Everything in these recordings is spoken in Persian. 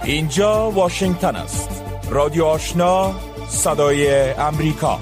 اینجا واشنگتن است. رادیو آشنا، صدای امریکا.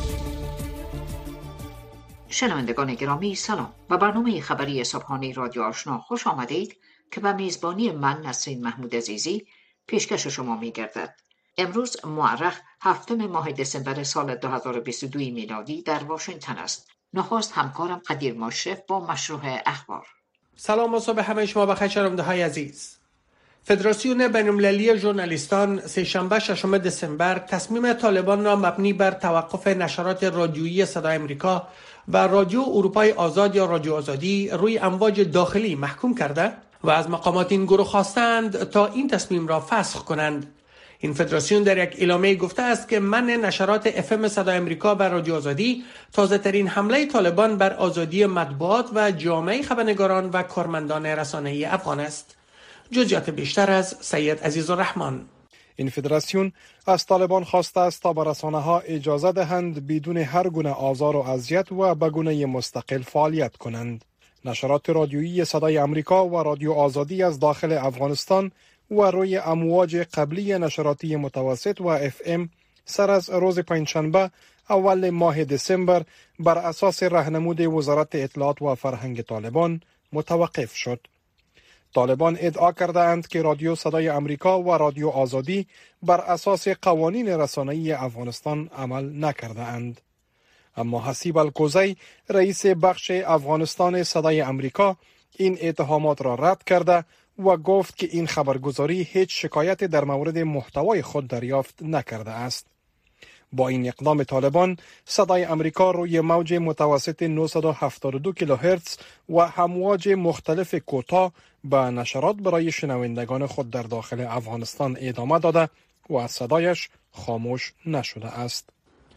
شنوندگان گرامی سلام و برنامه خبری صبحانه رادیو آشنا خوش آمدید که به میزبانی من نسرین محمود عزیزی پیشکش شما می گردد. امروز مورخ 7 ماه دسامبر سال 2022 میلادی در واشنگتن است. نخست همکارم قدیر مشرف با مشروع اخبار. سلام و صبح همه شما بخیر شنونده‌های عزیز. فدراسیون بین‌المللی ژورنالیستان سه‌شنبه 6 دسامبر تصمیم طالبان را مبنی بر توقف نشرات رادیویی صدای امریکا و رادیو اروپای آزاد یا رادیو آزادی روی امواج داخلی محکوم کرده و از مقامات این گروه خواستند تا این تصمیم را فسخ کنند. این فدراسیون در یک اعلامیه گفته است که منع نشرات FM صدای امریکا و رادیو آزادی تازه ترین حمله طالبان بر آزادی مطبوعات و جامعه خبرنگاران و کارمندان رسانه‌ای افغان است. جزئیات بیشتر از سید عزیزالرحمن. این فدراسیون از طالبان خواسته است تا به رسانه‌ها اجازه دهند بدون هر گونه آزار و اذیت و به گونه مستقل فعالیت کنند. نشرات رادیویی صدای امریکا و رادیو آزادی از داخل افغانستان و روی امواج قبلی نشراتی متوسط و FM سر از روز پنجشنبه اول ماه دسامبر بر اساس راهنمود وزارت اطلاعات و فرهنگ طالبان متوقف شد. طالبان ادعا کرده اند که رادیو صدای امریکا و رادیو آزادی بر اساس قوانین رسانه‌ای افغانستان عمل نکرده اند. اما حسیب الکوزی رئیس بخش افغانستان صدای امریکا این اتهامات را رد کرده و گفت که این خبرگزاری هیچ شکایت در مورد محتوای خود دریافت نکرده است. با این اقدام طالبان صدای امریکا روی موج متوسط 972 کیلوهرتز و امواج مختلف کوتاه به نشرات برای شنوندگان خود در داخل افغانستان ادامه داده و صدایش خاموش نشده است.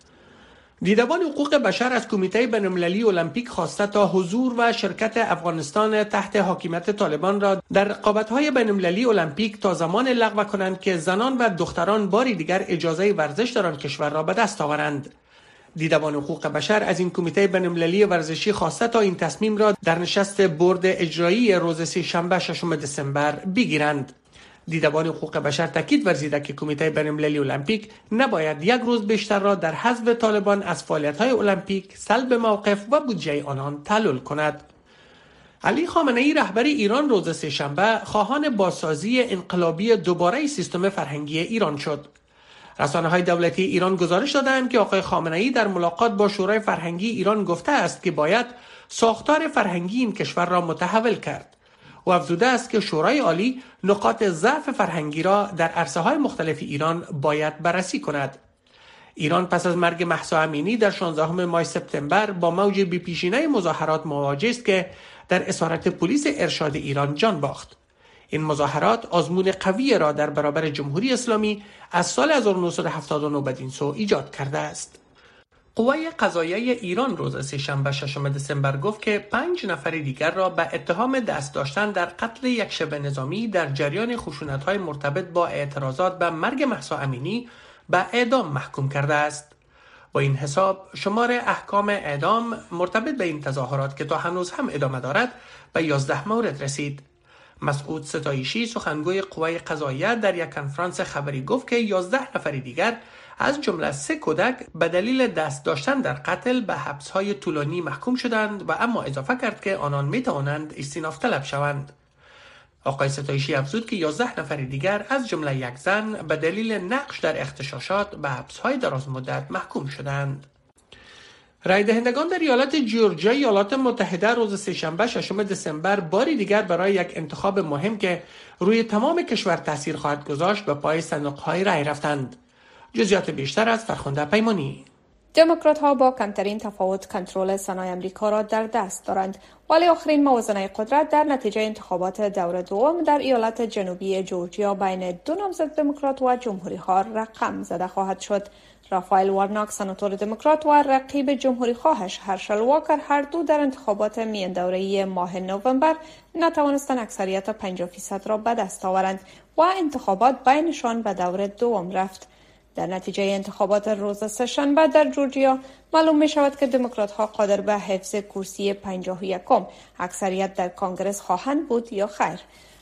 دیدبان حقوق بشر از کمیته بین‌المللی المپیک خواسته تا حضور و شرکت افغانستان تحت حاکمیت طالبان را در رقابت‌های بین‌المللی المپیک تا زمان لغو کنند که زنان و دختران باری دیگر اجازه ورزش در آن کشور را به دست آورند. دیدبان حقوق بشر از این کمیته بین‌المللی ورزشی خواسته تا این تصمیم را در نشست بورد اجرایی روز سه‌شنبه 6 دسامبر بگیرند. دیدبان حقوق بشر تاکید ورزیده که کمیته بین‌المللی المپیک نباید یک روز بیشتر را در حذف طالبان از فعالیت‌های المپیک، سلب موقف و بودجه آنان تعلل کند. علی خامنه‌ای رهبر ایران روز سه‌شنبه خواهان بازسازی انقلابی دوباره سیستم فرهنگی ایران شد. رسانه‌های دولتی ایران گزارش دادند که آقای خامنه‌ای در ملاقات با شورای فرهنگی ایران گفته است که باید ساختار فرهنگی این کشور را متحول کرد. و افزوده است که شورای عالی نقاط ضعف فرهنگی را در عرصه‌های مختلف ایران باید بررسی کند. ایران پس از مرگ مهسا امینی در 16 ماه سپتامبر با موج بی‌پیشینه مظاهرات مواجه است که در اسارت پلیس ارشاد ایران جان باخت. این مظاهرات آزمون قوی را در برابر جمهوری اسلامی از سال 1979 بدین سو ایجاد کرده است. قوای قضاییه ایران روز سه‌شنبه 6 دسامبر گفت که 5 نفر دیگر را به اتهام دست داشتن در قتل یک شبه نظامی در جریان خشونت‌های مرتبط با اعتراضات به مرگ مهسا امینی به اعدام محکوم کرده است. با این حساب شمار احکام اعدام مرتبط به این تظاهرات که تا هنوز هم ادامه دارد به 11 مورد رسید. مسعود ستایشی سخنگوی قوای قضاییه در یک کنفرانس خبری گفت که 11 نفر دیگر از جمله 3 کودک به دلیل دست داشتن در قتل به حبس‌های طولانی محکوم شدند و اما اضافه کرد که آنان می‌توانند استئناف طلب شوند. آقای ستایشی افزود که 11 نفر دیگر از جمله یک زن به دلیل نقش در اغتشاشات به حبس‌های دراز مدت محکوم شدند. رای دهندگان در ایالت جورجیا ایالات متحده روز سه‌شنبه 6 دسامبر باری دیگر برای یک انتخاب مهم که روی تمام کشور تاثیر خواهد گذاشت به پای صندوق‌های رای رفتند. جزئیات بیشتر از فرخنده پیمانی. دموکرات‌ها با کمترین تفاوت کنترل سنای آمریکا را در دست دارند، ولی آخرین موازنه قدرت در نتیجه انتخابات دور دوم در ایالت جنوبی جورجیا بین 2 نامزد دموکرات و جمهوری‌خواه رقم زده خواهد شد. رافائل وارناک سناتور دموکرات و رقیب جمهوری‌خواهش هرشل واکر هر دو در انتخابات میان دوره‌ای ماه نوامبر نتوانستند اکثریت 50% را به دست آورند و انتخابات بینشان به دور دوم رفت. در نتیجه انتخابات روز سه‌شنبه در جورجیا معلوم می شود که دموکرات‌ها قادر به حفظ کرسی 51 اکثریت در کانگرس خواهند بود یا خیر.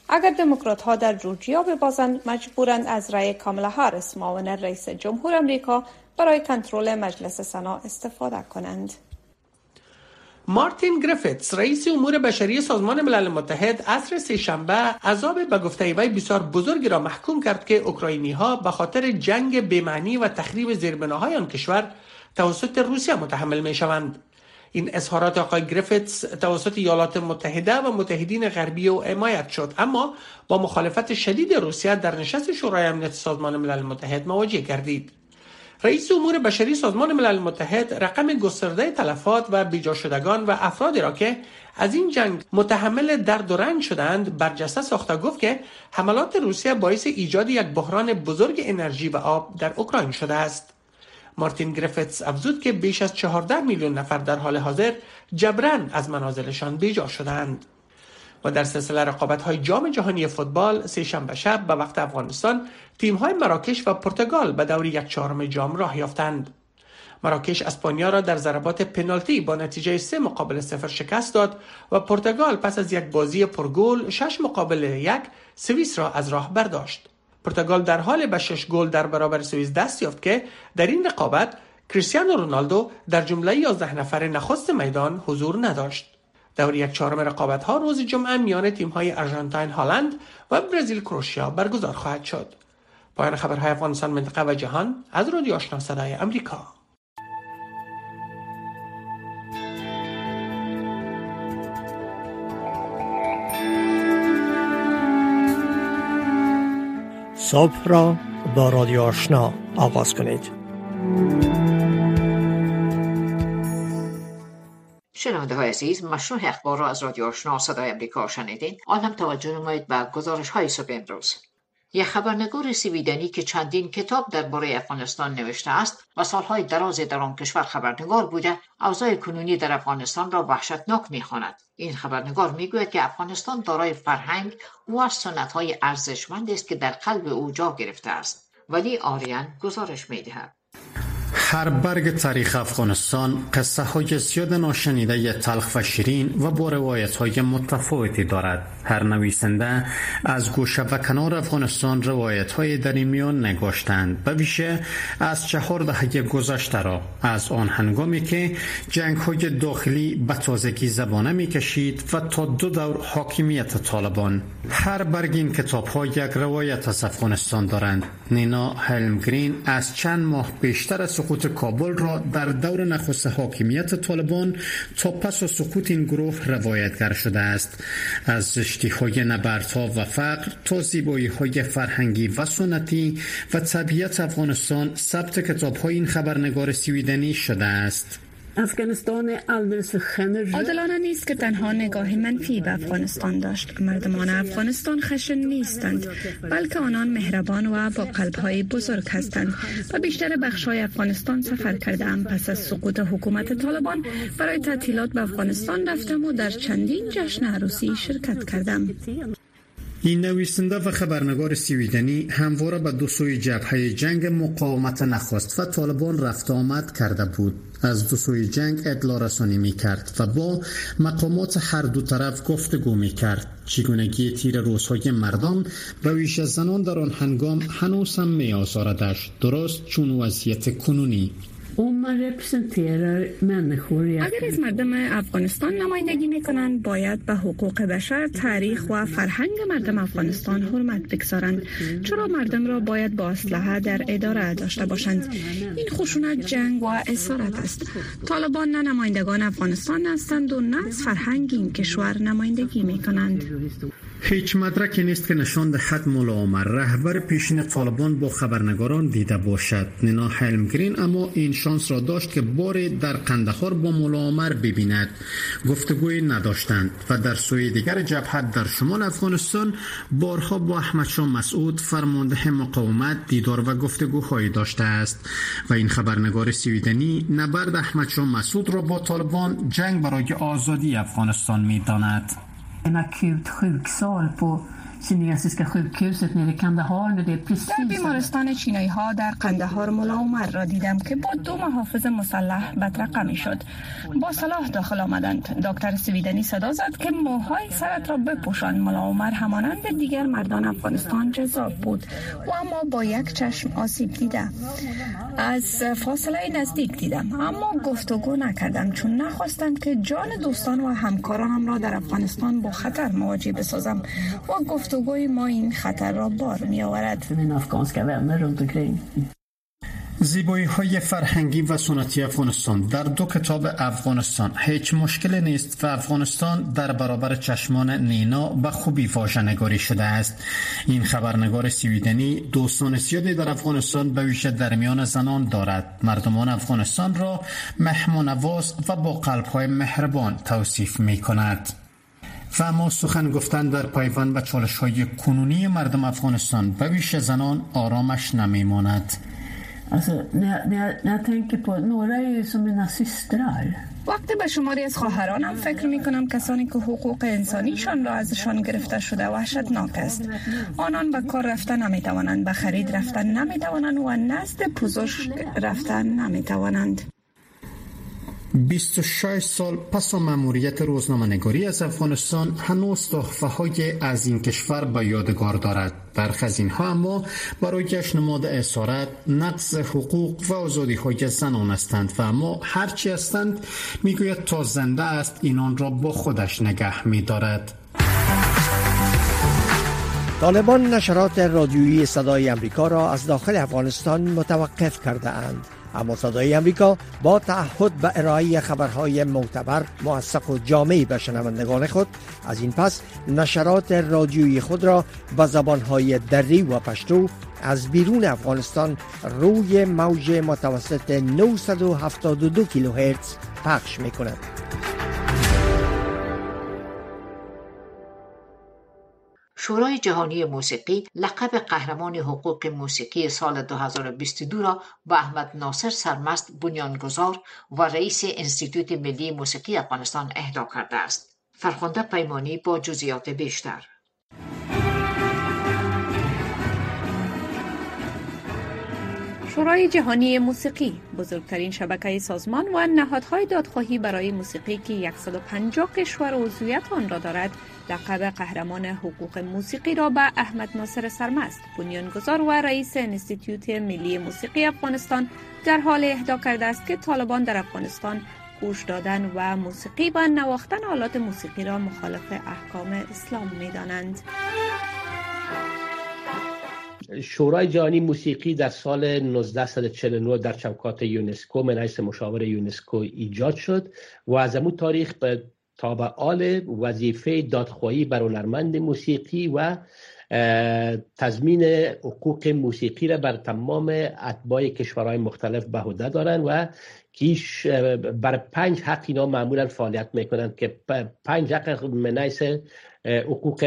اگر دموکرات ها در جورجیا ببازند مجبورند از رأی کامالا هاریس معاون رئیس جمهور آمریکا برای کنترل مجلس سنا استفاده کنند. مارتین گریفیتس رئیس امور بشری سازمان ملل متحد عصر سه‌شنبه عذاب به گفته وی بسیار بزرگی را محکوم کرد که اوکراینی ها به خاطر جنگ بی‌معنی و تخریب زیربناهای آن کشور توسط روسیه متحمل می شوند. این اظهارات آقای گریفیتس توسط ایالات متحده و متحدین غربی او حمایت شد، اما با مخالفت شدید روسیه در نشست شورای امنیت سازمان ملل متحد مواجه گردید. رئیس امور بشری سازمان ملل متحد رقم گسترده تلفات و بیجا شدگان و افرادی را که از این جنگ متحمل درد و رنج شدند برجسته ساخته گفت که حملات روسیه باعث ایجاد یک بحران بزرگ انرژی و آب در اوکراین شده است. مارتین گریفیتس افزود که بیش از 14 میلیون نفر در حال حاضر جبراً از منازلشان بیجا شدند. و در سلسله رقابت‌های جام جهانی فوتبال سه‌شنبه شب به وقت افغانستان تیم‌های مراکش و پرتغال به دور 1/4 جام راه یافتند. مراکش اسپانیا را در ضربات پنالتی با نتیجه 3-0 شکست داد و پرتغال پس از یک بازی پرگل 6-1 سوئیس را از راه برداشت. پرتغال در حال به 6 گل در برابر سوئیس دست یافت که در این رقابت کریستیانو رونالدو در جمله 11 نفر نخست میدان حضور نداشت. دور 1/4 رقابت‌ها روز جمعه میان تیم‌های آرژانتین هلند و برزیل کرواتیا برگزار خواهد شد. پایان خبرهای افغانستان، منطقه و جهان از رادیو آشنا صدای آمریکا. صبح را با رادیو آشنا آغاز کنید. شنونده های عزیز، مشروع اخبار را از رادیو آشنا صدای آمریکا شنیدین. آنم توجه نمایید به گزارش های صبح امروز. یک خبرنگار سویدنی که چندین کتاب درباره افغانستان نوشته است و سالهای درازی در آن کشور خبرنگار بوده، اوضاع کنونی در افغانستان را وحشتناک می‌خواند. این خبرنگار میگوید که افغانستان دارای فرهنگ و سنت‌های ارزشمندی است که در قلب او جا گرفته است. ولی آریان گزارش می‌دهد. هر برگ تاریخ افغانستان قصه های زیاد ناشنیده تلخ و شیرین و با روایت های متفاوتی دارد. هر نویسنده از گوشه و کنار افغانستان روایت های در این میان نگاشتند، به ویژه از 4 دهه گذشته را، از آن هنگامی که جنگ های داخلی به تازگی زبانه می کشید و تا 2 دور حاکمیت طالبان. هر برگ این کتاب ها یک روایت از افغانستان دارند. نینا هلمگرین از چند ماه بیشتر از سقوط کابل را در دور نخست حاکمیت طالبان تا پس از سقوط این گروه روایتگر شده است. از زشتی‌های نبردها و فقر تا زیبایی‌های فرهنگی و سنتی و طبیعت افغانستان ثبت کتاب‌های این خبرنگار سویدنی شده است. عادلانه نیست که تنها نگاه منفی به افغانستان داشت. مردمان افغانستان خشن نیستند، بلکه آنان مهربان و با قلب‌های بزرگ هستند. و بیشتر بخش‌های افغانستان سفر کردم. پس از سقوط حکومت طالبان برای تعطیلات به افغانستان رفتم و در چندین جشن عروسی شرکت کردم. این نویسنده و خبرنگار سویدنی همواره به دو سوی جبهه جنگ مقاومت نخست و طالبان رفت آمد کرده بود. از دو سوی جنگ اطلاع رسانی می کرد و با مقامات هر دو طرف گفتگو می کرد. چگونگی تیر روزهای مردم و ویژه زنان در آن هنگام هنوز هم می آزاردش، درست چون وضعیت کنونی. اگر از مردم افغانستان نمایندگی میکنند، باید به حقوق بشر، تاریخ و فرهنگ مردم افغانستان حرمت بگذارند، چرا مردم را باید با اسلحه در اداره داشته باشند. این خشونت، جنگ و اسارت است. طالبان نه نمایندگان افغانستان هستند و نه از فرهنگ این کشور نمایندگی میکنند. هیچ مدرکی نیست که نشان دهد مولا عمر رهبر پیشین طالبان با خبرنگاران دیده باشد. نینا هلمگرین اما این شانس را داشت که باری در قندهار با مولا عمر ببیند. گفتگوی نداشتند و در سوی دیگر جبهه در شمال افغانستان بارها با احمد شاه مسعود فرمانده مقاومت دیدار و گفتگوهایی داشته است و این خبرنگار سویدنی نبرد احمد شاه مسعود را با طالبان جنگ برای آزادی افغانستان می‌داند. En akut sjuksal på kinesiska sjukhuset nere i Kandahar när det precis در بیمارستان چینایی ها در قندهار ملا عمر را دیدم که با 2 محافظ مسلح بدرقه می شد. با سلاح داخل آمدند. دکتر سویدنی صدا زد که موهای سرت را بپوشان. ملا عمر همانند دیگر مردان افغانستان جذاب بود و اما با یک چشم آسیب دیده. از فاصله نزدیک دیدم اما گفتگو نکردم چون نخواستم که جان دوستان و همکارانم را در افغانستان با خطر مواجه بسازم و گفتگوی ما این خطر را بار می آورد. زیبایی های فرهنگی و سنتی افغانستان در 2 کتاب افغانستان هیچ مشکلی نیست و افغانستان در برابر چشمان نینا به خوبی واژه‌نگاری شده است. این خبرنگار سویدنی دوستان زیادی در افغانستان به ویژه در میان زنان دارد. مردمان افغانستان را مهمان‌نواز و با قلب‌های مهربان توصیف می‌کند. و اما سخن گفتن در پیوند به چالش‌های کنونی مردم افغانستان به ویژه زنان آرامش نمی‌ماند. Alltså, när jag tänker på några är ju som mina systrar. وقتی به شماری از خواهرانم فکر می کنم کسانی که حقوق انسانیشان را ازشان گرفته شده وحشتناک است. آنان به کار رفتن نمی توانند، به خرید رفتن نمی توانند و نزد پزشک رفتن نمی توانند. 26 سال پس از مأموریت روزنامه‌نگاری از افغانستان هنوز تحفه‌های از این کشور به یادگار دارد. برخی از اینها اما برای نماد اسارت، نقض حقوق و آزادی‌های زنان هستند و اما هرچی هستند میگوید تا زنده است اینان را با خودش نگه می‌دارد. طالبان نشرات رادیویی صدای امریکا را از داخل افغانستان متوقف کرده اند. اما صدای امریکا با تعهد به ارائه خبرهای معتبر، موثق و جامع به شنوندگان خود از این پس نشرات رادیویی خود را به زبانهای دری و پشتو از بیرون افغانستان روی موج متوسط 972 کیلوهرتز پخش می‌کند. شورای جهانی موسیقی لقب قهرمان حقوق موسیقی سال 2022 را با احمد ناصر سرمست بنیانگذار و رئیس انستیتوت ملی موسیقی افغانستان اهدا کرده است. فرخنده پیمانی با جزئیات بیشتر. شورای جهانی موسیقی بزرگترین شبکه سازمان و نهادهای دادخواهی برای موسیقی که 150 کشور عضویت آن را دارد، لقب قهرمان حقوق موسیقی را به احمد ناصر سرمست، بنیانگذار و رئیس انستیتوت ملی موسیقی افغانستان در حال اهدا کرده است که طالبان در افغانستان گوش دادن و موسیقی و نواختن آلات موسیقی را مخالف احکام اسلام می‌دانند. شورای جهانی موسیقی در سال 1949 در چوکات یونسکو من حیث مشاور یونسکو ایجاد شد و از اون تاریخ به تابع وظیفه دادخواهی بر هنرمند موسیقی و تضمین حقوق موسیقی را بر تمام اتباع کشورهای مختلف به عهده دارند و کیش بر 5 حق اینا معمولا فعالیت میکنند که 5 حق من حیث حقوق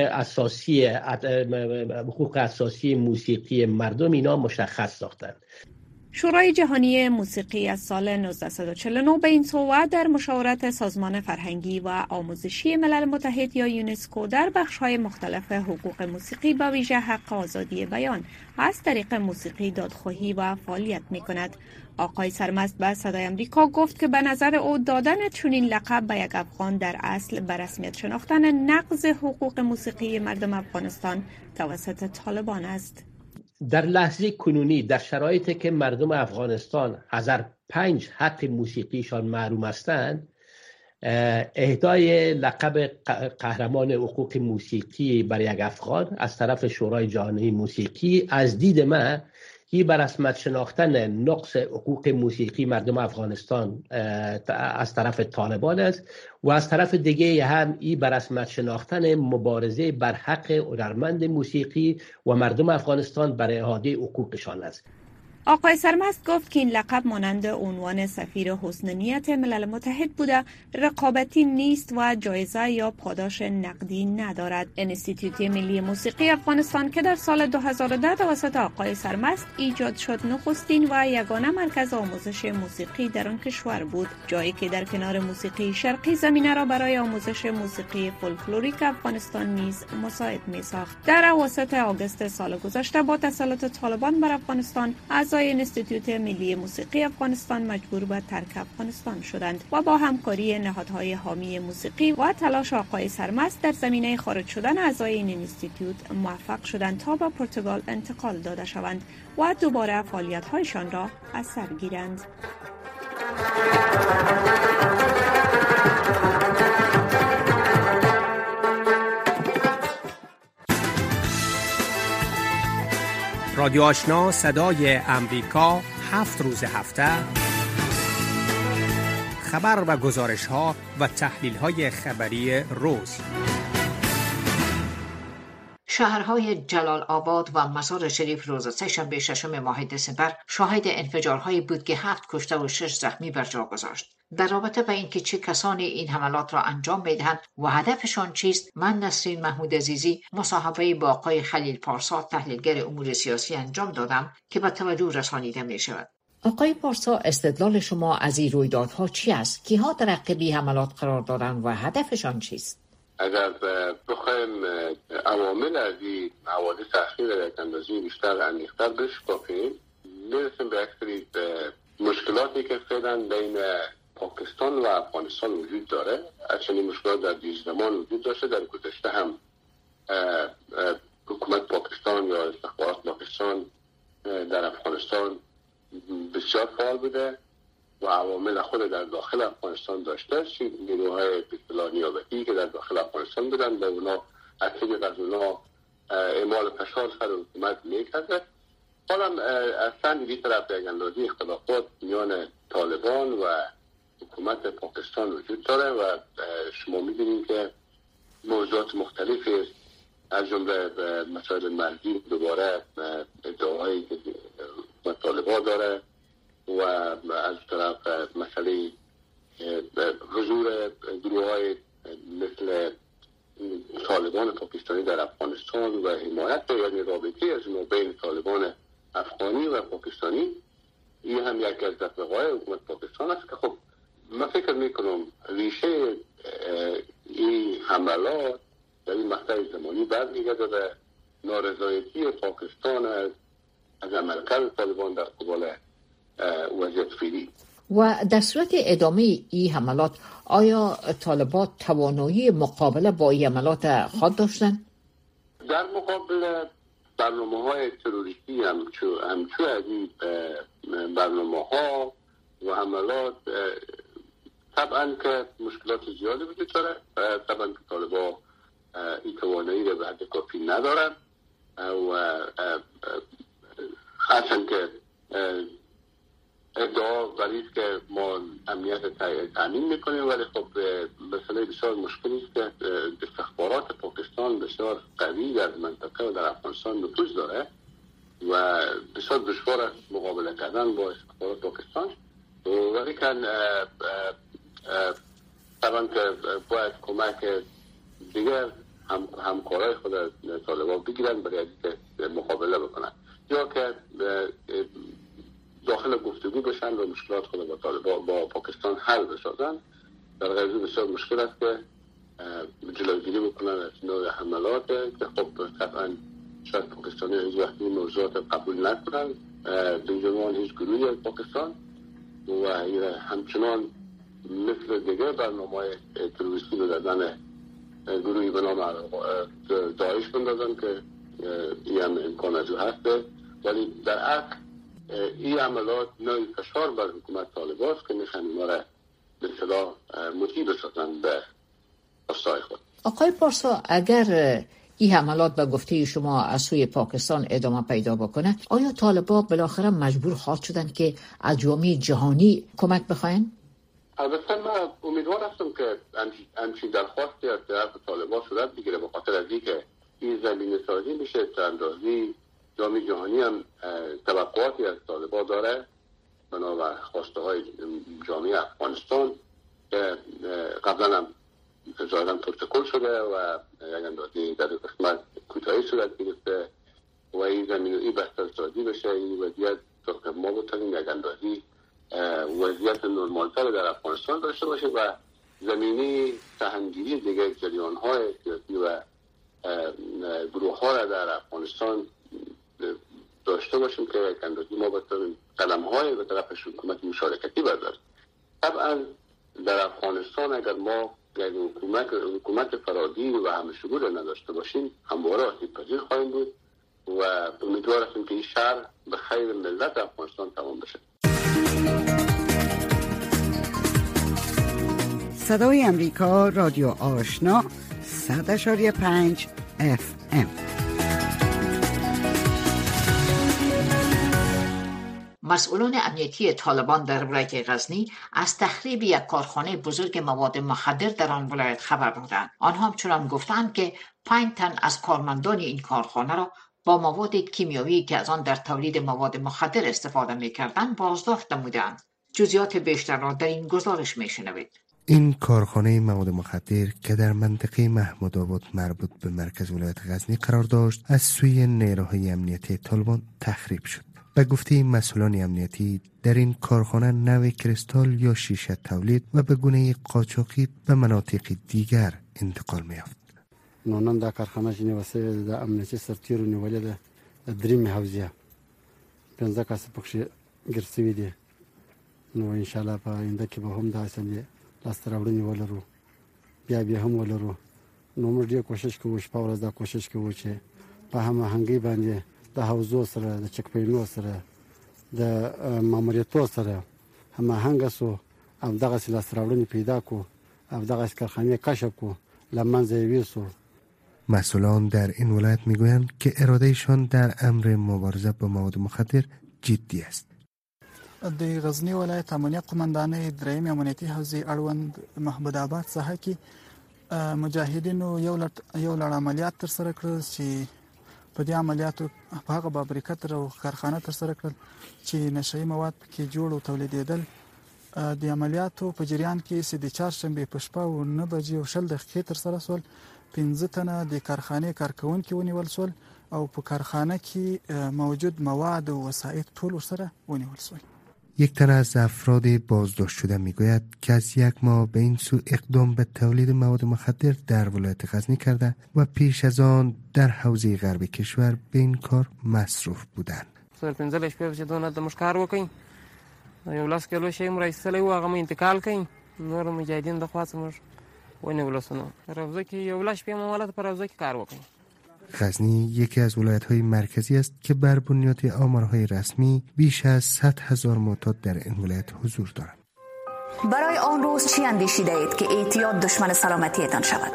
اساسی موسیقی مردم اینا مشخص ساختند. شورای جهانی موسیقی از سال 1949 به این صورت در مشاورت سازمان فرهنگی و آموزشی ملل متحد یا یونسکو در بخش‌های مختلف حقوق موسیقی با ویژه حق آزادی بیان از طریق موسیقی دادخواهی و فعالیت می‌کند. آقای سرمست به صدای امریکا گفت که به نظر او دادن چنین لقب به یک افغان در اصل به رسمیت شناختن نقض حقوق موسیقی مردم افغانستان توسط طالبان است. در لحظه کنونی در شرایطی که مردم افغانستان 1005 حق موسیقیشان محروم هستند، اهدای لقب قهرمان حقوق موسیقی بر یک افغان از طرف شورای جهانی موسیقی از دید من این بر رسمیت شناختن نقص حقوق موسیقی مردم افغانستان از طرف طالبان است و از طرف دیگه هم این بر رسمیت شناختن مبارزه بر حق هنرمند موسیقی و مردم افغانستان برای اعاده حقوقشان است. آقای سرمست گفت که این لقب مانند عنوان سفیر حسن نیت ملل متحد بوده، رقابتی نیست و جایزه یا پاداش نقدی ندارد. انستیتوت ملی موسیقی افغانستان که در سال 2010 توسط آقای سرمست ایجاد شد، نخستین و یگانه مرکز آموزش موسیقی در آن کشور بود، جایی که در کنار موسیقی شرقی زمینه را برای آموزش موسیقی فولکلوریک افغانستان نیز مساعد می‌ساخت. در اواسط آگوست سال گذشته با تسلط طالبان بر افغانستان، اعضای انستیتوت ملی موسیقی افغانستان مجبور به ترک افغانستان شدند و با همکاری نهادهای حامی موسیقی و تلاش آقای سرمست در زمینه خارج شدن اعضای این انستیتوت موفق شدند تا به پرتغال انتقال داده شوند و دوباره فعالیت‌هایشان را از سر گیرند. رادیو آشنا صدای امریکا 7 روز هفته خبر و گزارش ها و تحلیل های خبری روز. شهرهای جلال آباد و مزار شریف روز سه‌شنبه 6 ماه دسامبر شاهد انفجارهایی بود که 7 کشته و 6 زخمی بر جا گذاشت. در رابطه با اینکه چه کسانی این حملات را انجام میدهند و هدفشان چیست، من نسرین محمود عزیزی مصاحبه با آقای خلیل پارسا تحلیلگر امور سیاسی انجام دادم که به توجه رسانیده می شود. آقای پارسا، استدلال شما از این رویدادها چی است؟ کیها در عقب حملات قرار دارند و هدفشان چیست؟ اگر بخوایم عوامل از این حوادث اخیر را یک اندازه بیشتر عمیق‌تر بشکافیم، میرسیم به یک سری مشکلاتی که فعلا بین پاکستان و افغانستان وجود داره. چنین مشکلات در دیگر زمان وجود داشته. در گذشته هم حکومت پاکستان یا استخبارات پاکستان در افغانستان بسیار فعال بوده و عوامل خود در داخل افغانستان داشته. نیروهای اصطلاح نیابتی که در داخل افغانستان بودن به اونا اکید از اونا اعمال فشار سر حکومت میکرده. حالا اصلا دیگه طرف یک اندازه اختلافات میان طالبان و حکومت پاکستان وجود داره و شما می‌بینید که موضوعات مختلفی از جمله مسائل مرزی دوباره ادعاهایی که طالبان داره و از طرف مسئله حضور گروه‌های مثل طالبان پاکستانی در افغانستان و حمایت یعنی رابطه از بین طالبان افغانی و پاکستانی، این هم یک از دغدغه‌های حکومت پاکستان است که خب من فکر میکنم ریشه این حملات در این مقطع زمانی برمیگرده به نارضایتی پاکستان از عملکرد طالبان در قبال وضعیت فعلی. و در صورت ادامه این حملات آیا طالبان توانایی مقابله با این حملات خود داشتند؟ در مقابل برنامه‌های تروریستی همچو از این برنامه‌ها و حملات طبعا که مشکلات زیادی وجود داره. طبعا که طالبان این توانایی رو به حد کافی ندارن و خاصن که ادعا غریب که ما امنیت تامین میکنیم، ولی خب مسئله بسیار مشکلی است که استخبارات پاکستان بسیار قوی در منطقه و در افغانستان نفوذ داره و بسیار دشوار است مقابله کردن با استخبارات پاکستان. ولی که طبعا که باید کمک دیگر همکارای خود از طالبان بگیرن برای اینکه مقابله بکنن یا که داخل گفتگو بشن و مشکلات خود با طالبان با پاکستان حل بسازن. در غیر بسیار مشکل است که جلوگیری بکنن از نوع حملات که خب طبعا شاید پاکستانی هیچ وقتی موضوعات قبول نکنن به هیچ گروهی از پاکستان و همچنان مثل دیگه برنامه‌های تروریستی رو دادن گروهی به نام داعش بندازن که این هم امکان از او هسته. ولی در اصل این عملات نوعی فشار بر حکومت طالبان است که میخوان اونا را به اصطلاح مطیع بسازن به خواستهای خود. آقای پارسا، اگر این حملات به گفته شما از سوی پاکستان ادامه پیدا بکنه، آیا طالبان بالاخره مجبور خواهد شدن که از جامعه جهانی کمک بخواین؟ البته من امیدوار هستم که همچین درخواستی از طرف طالبان صورت بگیره، به خاطر از اینکه این زمینه سازی میشه تا اندازی جامعه جهانی هم توقعاتی از طالبان داره بنابر خواسته های جامعه افغانستان که قبلا هم ظاهرا پروتکل شده و یک اندازه در قسمت کوتاهی صورت گرفته و این زمین این بسترسازی بشه. این وضعیت تا که ما بتونیم یک اندازه وضعیت نرمالتر در افغانستان داشته باشه و زمینی سهمگیری دیگه جریان های سیاسی و گروه ها را در افغانستان داشته باشیم که یک اندازه ما بتونیم قدم های به طرف حکومت مشارکتی برداریم. طبعا در افغانستان اگر ما یک حکومت فرادی و همه شمول نداشته باشیم همواره آسیب پذیر خواهیم بود و امیدوار هستیم که این شهر به خیر ملت افغانستان تمام بشه. صدای امریکا، رادیو آشنا، 100.5 FM. مسئولان امنیتی طالبان در ولایت غزنی از تخریب یک کارخانه بزرگ مواد مخدر در آن ولایت خبر دادند. آنها همچنان گفتند که 5 تن از کارمندان این کارخانه را با مواد کیمیایی که از آن در تولید مواد مخدر استفاده می‌کردند بازداشت نمودند. جزئیات بیشتر را در این گزارش می‌شنوید. این کارخانه مواد مخدر که در منطقه محمود آباد مربوط به مرکز ولایت غزنی قرار داشت از سوی نیروهای امنیتی طالبان تخریب شد. به گفته مسئولان امنیتی در این کارخانه نوع کریستال یا شیشه تولید و به گونه قاچاقی به مناطق دیگر انتقال می‌یافت. نن دا کارخانه چې نیوسه د امنیتي سرتیرو نیولې ده درېمې حوزه 15 کس پکې ګرځوي دي. نو ان شاء الله په آینده کې به هم دا څنګه لاسته راوړنې ولرو بیا هم ولرو. نو موږ ډېر کوشش کوو چې په ورځ دا کوشش کوو چې په هماهنګۍ باندې د حوزو سره د چک پوینټونو سره د ماموریتونو سره هماهنګ سو او دغه لاسته راوړنې پیدا کو او دغه کارخانه کشف کو لمنځه یوسو. مسئولان در این ولایت میگویند که ارادهشان در امر مبارزه با مواد مخدر جدی است. د غزنی ولایت امنیت قومندانۍ درېمې امنیتي حوزې اړوند محمود آباد څخه کې مجاهدینو یو لړ عملیات تر سره کړل چې په دې عملیاتو په هغه فابریکه تر او کارخانه تر سره کړل چې نشئی مواد کې جوړ او تولیدېدل. د عملیاتو په جریان کې چې د چهارشنبې په شپه و 9 بجې او 10 دقیقې تر سره سول 15 تنه د کارخانې کارکونکي ونیول سول او په کارخانه کې موجود مواد و وسایط ټول سره ونیول سول. یک تن از افراد بازداشت شده میگوید که از 1 ماه به این سو اقدام به تولید مواد مخدر در ولایت غزنی کرده و پیش از آن در حوزه غرب کشور به این کار مصروف بودند. سر 15 شپې چې دونه د مشکار وکړي یو لاس کیلو شی مرایسلی و هغه انتقال کړي نور مجاهدین د خاص مر ونیول سنو روزه کې یو لاس په مولات پر روزه کې کار وکړي. غزنی یکی از ولایت‌های مرکزی است که بر بنیاد آمارهای رسمی بیش از 100,000 معتاد در این ولایت حضور دارند. برای آن روز چی اندیشیده اید که اعتیاد دشمن سلامتیتان شود؟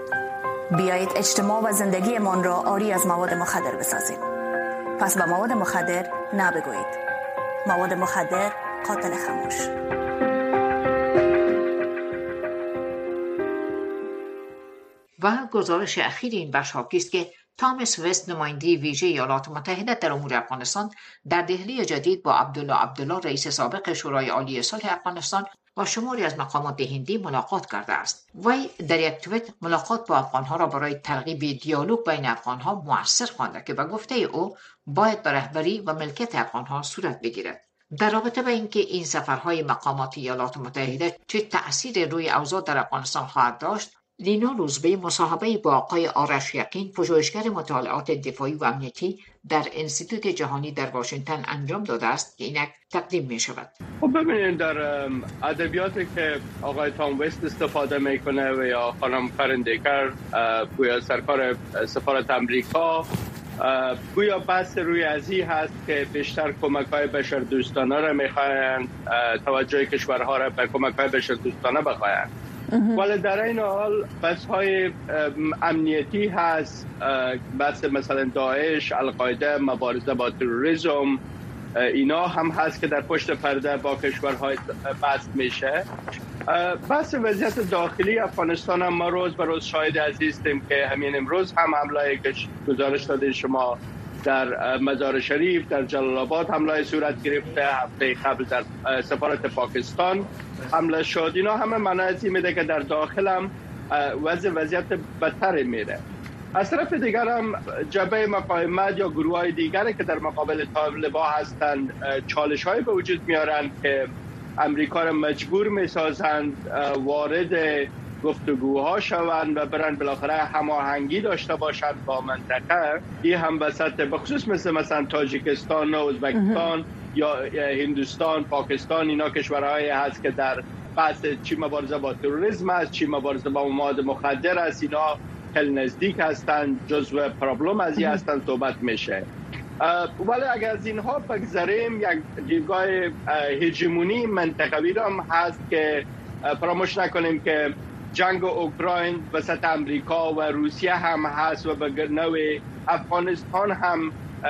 بیایید اجتماع و زندگیمان را عاری از مواد مخدر بسازیم. پس به مواد مخدر نبگویید. مواد مخدر قاتل خاموش. و گزارش اخیر این بخش حاکی است که تامس وست نماینده ویژه ایالات متحده در امور افغانستان در دهلی جدید با عبدالله رئیس سابق شورای عالی صلح افغانستان و شماری از مقامات هندی ملاقات کرده است. وی در یک توییت ملاقات با افغانها را برای ترغیب دیالوگ بین افغانها مؤثر خوانده که به گفته او باید به رهبری و ملکیت افغانها صورت بگیرد. در رابطه با اینکه این سفرهای مقامات ایالات متحده چه تأثیر روی اوضاع در افغانستان خواهد داشت، لینا روزبه مصاحبه با آقای آرش یقین پژوهشگر مطالعات دفاعی و امنیتی در انستیتوت جهانی در واشنگتن انجام داده است که اینک تقدیم می شود. خب ببینید در ادبیاتی که آقای تام وست استفاده میکنه و یا خانم فرندیکر گویا سرکار سفارت امریکا گویا بحث روی ازی هست که بیشتر کمک‌های بشردوستانه را میخواهند، توجه کشورها را به کمک‌های بشردوستانه بخواهند. ولی در این حال بحث‌های امنیتی هست، بحث مثلا داعش، القاعده، مبارزه با تروریسم، اینا هم هست که در پشت پرده با کشورهای بحث میشه. بحث وضعیت داخلی افغانستان هم ما روز به روز شاهد عزیزیم که همین امروز هم حمله که گزارش داده شما در مزار شریف در جلال آباد حمله صورت گرفته، هفته قبل در سفارت پاکستان حمله شد. اینا همه معنی میده که در داخل هم وضعیت بدتر میره. از طرف دیگر هم جبهه مقاومت یا گروه های دیگری که در مقابل طالبان هستند چالش های به وجود میارند که امریکا را مجبور میسازند وارد گفتگوها شوند و برن بالاخره هماهنگی داشته باشند با منطقه. این هم وسط بخصوص مثلا تاجیکستان و ازبکستان یا هندوستان، پاکستان، اینا کشورهایی هست که در بحث چی مبارزه با تروریسم است، چی مبارزه با مواد مخدر است، اینا خیلی نزدیک هستند، جزو پرابلم از این هستند صحبت میشه. ولی اگر از اینها بگذاریم یک دیدگاه هژمونی منطقوی هم هست که فراموش نکنیم که جنگ اوکراین وسط امریکا و روسیه هم هست و به نوع افغانستان هم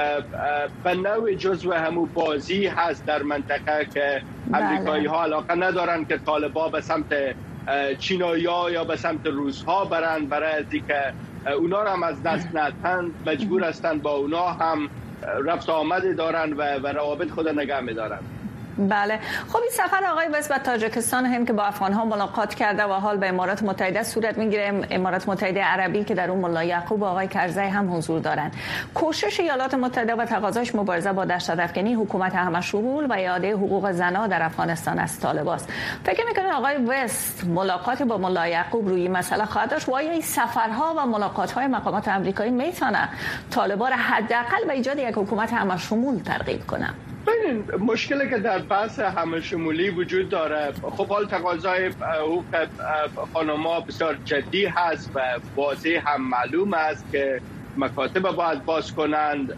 به نوع جزو همون بازی هست در منطقه که امریکایی ها علاقه ندارن که طالبان به سمت چینایی‌ها یا به سمت روس‌ها برن، برای از اینکه اونا رو هم از دست ندن مجبور هستن با اونا هم رفت آمد دارن و روابط خود نگه می‌دارن. بله. خب این سفر آقای وست به تاجیکستان هم که با افغان‌ها ملاقات کرده و حال به امارات متحده صورت میگیره، امارات متحده عربی که در اون ملا یعقوب و آقای کرزی هم حضور دارن. کوشش ایالات متحده و تقاضاش مبارزه با دهشت‌افکنی حکومت همه‌شمول و اعاده حقوق زنان در افغانستان از طالبان است. فکر می‌کنید آقای وست ملاقات با ملا یعقوب روی مسئله خواهد داشت و آیا این سفرها و ملاقات‌های مقامات آمریکایی میتونه طالبان را حداقل به ایجاد یک حکومت همه‌شمول ترغیب کنه؟ ببین مشکلی که در بحث همه‌شمولی وجود داره، خب حال تقاضای حقوق خانم‌ها بسیار جدی هست و واضح هم معلوم است که مکاتب باید باز کنند،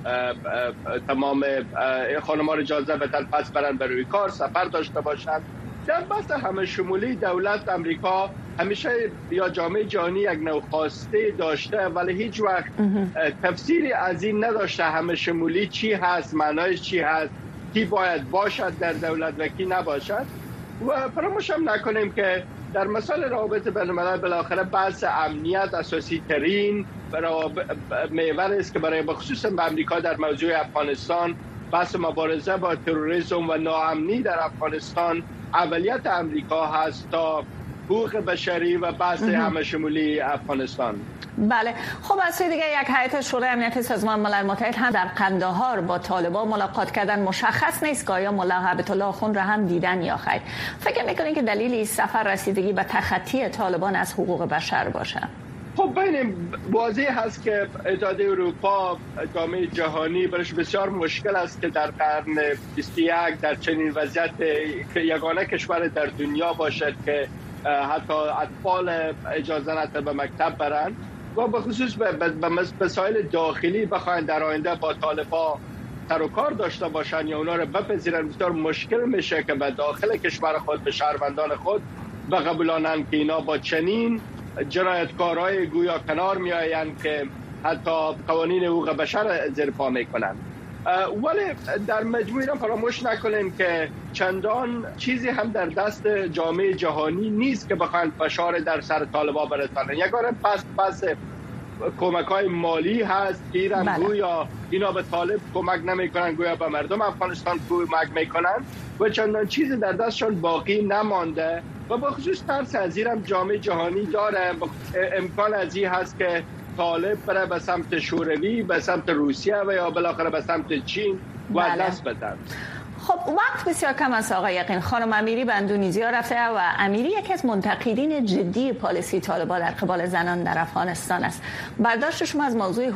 تمام خانم‌ها را اجازه بدن پس برن به روی کار، سفر داشته باشند. در بحث همه‌شمولی دولت امریکا همیشه یا جامعه جهانی یک نوع خواسته داشته ولی هیچ وقت تفسیری از این نداشته همه‌شمولی چی هست، معنایش چی هست، کی باید باشد در دولت و کی نباشد. و فراموش هم نکنیم که در مسائل روابط بین‌الملل بالاخره بحث امنیت اساسی ترین محور است که برای بخصوص امریکا در موضوع افغانستان بحث مبارزه با تروریسم و ناامنی در افغانستان اولیت امریکا هست تا حقوق بشری و بحث همه‌شمولی افغانستان. بله. خب از سوی دیگه یک هیئت شورای امنیت سازمان ملل متحد هم در قندهار با طالبان ملاقات کردن. مشخص نیست که آیا ملا هیبت الله آخوند را هم دیدن یا خیر. فکر می‌کنید که دلیل این سفر رسیدگی به تخطی طالبان از حقوق بشر باشه؟ خب ببینیم واضح هست که اتحادیه اروپا، جامعه جهانی برش بسیار مشکل است که در قرن 21 در چنین وضعیت یگانه کشور در دنیا باشد که حتی اطفال اجازه ندهد به مکتب برند و به خصوص به مسائل داخلی بخواین در آینده با طالبان سر و کار داشته باشن یا اونا رو بپذیرن. بسیار مشکل میشه که به داخل کشور خود به شهروندان خود بقبولانن که اینا با چنین جنایتکارهای گویا کنار میآیند که حتی قوانین حقوق بشر زیر پا میکنند. ولی در مجموع فراموش نکنیم که چندان چیزی هم در دست جامعه جهانی نیست که بخواهند فشار در سر طالبان برسانند. یگانه پس کمک‌های مالی هست که ایران گویا اینا به طالب کمک نمی‌کنن، گویا به مردم افغانستان کمک می‌کنن و چندان چیزی در دستشان باقی نمانده و به خصوص ترس از ایران جامعه جهانی داره. امکان از این هست که طالب بره به سمت شوروی، به سمت روسیه و یا بالاخره به سمت چین و دست بدن. خب وقت بسیار کم است آقای یقین. خانم امیری به اندونزیا رفته و امیری یکی از منتقدین جدی پالیسی طالبان در قبال زنان در افغانستان است. برداشت شما از موضوع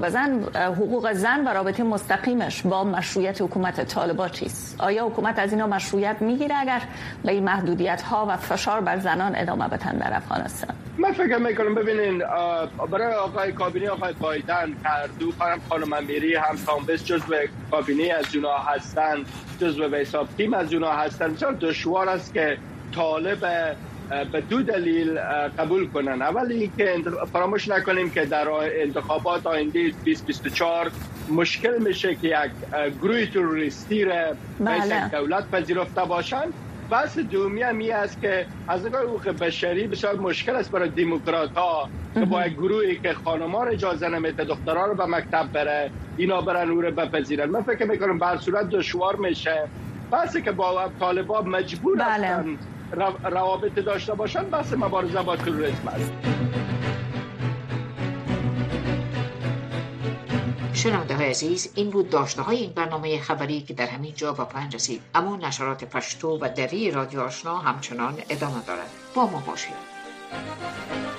حقوق زن و رابطه مستقیمش با مشروعیت حکومت طالبان چیست؟ آیا حکومت از اینا مشروعیت میگیره اگر به این محدودیت ها و فشار بر زنان ادامه بدن در افغانستان؟ من فکر میکنم ببینین برای آقای کابینه آقای بایدن دو خانم امیری هم تامبس جزو کابینه از اونا هستند، جزو به حساب تیم از اونا هستند. بسیار دشوار است که طالب به دو دلیل قبول کنن. اول اینکه فراموش نکنیم که در انتخابات آینده 2024 مشکل میشه که یک گروه تروریستی را به دولت پذیرفته باشند بحث دومی هم این است که از نگاه حقوق بشری بسیار مشکل است برای دموکرات ها که با گروهی که خانم‌ها رو اجازه نمیده دخترها رو به مکتب بره اینا برن او رو بپذیرن. من فکر میکنم به هر صورت دشوار میشه. بحثی که با طالبان مجبور هستن روابط داشته باشن بحث مبارزه با تروریسم است. شنونده های عزیز، این بود داشته های این برنامه خبری که در همین جا با پایان رسید. اما نشرات پشتو و دری رادیو آشنا همچنان ادامه دارد. با ما باشید.